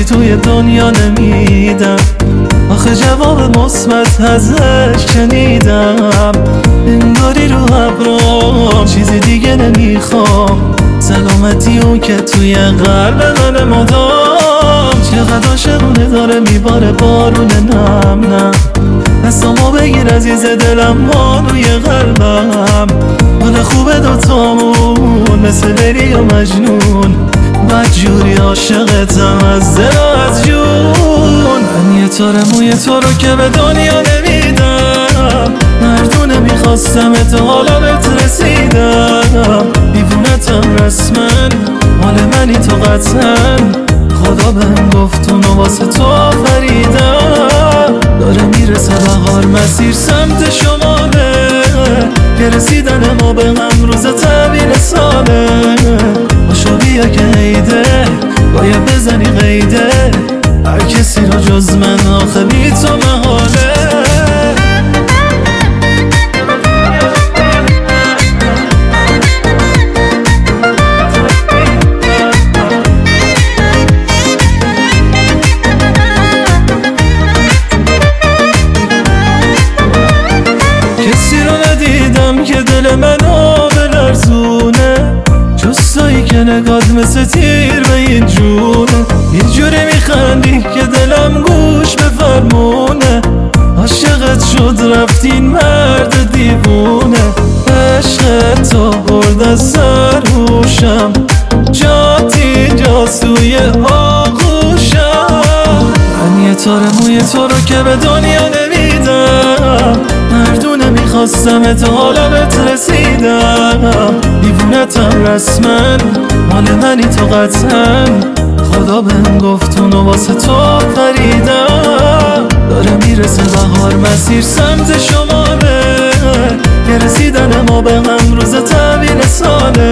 توی دنیا نمیدم، آخه جواب مثبت ازش شنیدم. انگاری رو ابرام چیزی دیگه نمیخوام، سلامتی اون که توی قلب من مدام. چقدر عاشقونه داره میباره بارون نم نم، دستامو بگیر عزیز دلم مانوی قلبم. حال خوبه دوتامون مثل لیلی و مجنون، بدجوری عاشقتم از دل و از جون. من یه تار موی تو رو که به دنیا نمیدم، مردونه میخواستم تو حالا بهت رسیدم. دیوونتم رسما، مال منی تو قطعا، خدا بهم گفت اونو واسه تو آفریدم. داره میرسه بهار مسیر سمت شماله، که رسیدن ما به هم روز تبیل ساله. باشو بیا که عیده، باید بزنی قیده، هر کسی رو جز من آخه بی تو محاله. که دل منو بلرزونه، جستایی که نگات مثل تیر به این جونه. یه جوری میخندی که دلم گوش به فرمونه، عاشقت شد رفتین مرد دیوونه. عشق تو برد از سر هوشم، جات اینجاست توی آغوشم. من یه تار موی تو رو که به دنیا نمیدم، مردونه میخواستم تو حالا بهت رسیدم. دیوونتم رسما، مال منی تو قطعا، خدا بهم گفت اونو واسه تو آفریدم. داره میرسه بهار مسیر سمت شماله، که رسیدن ما به هم روز تبیل ساله.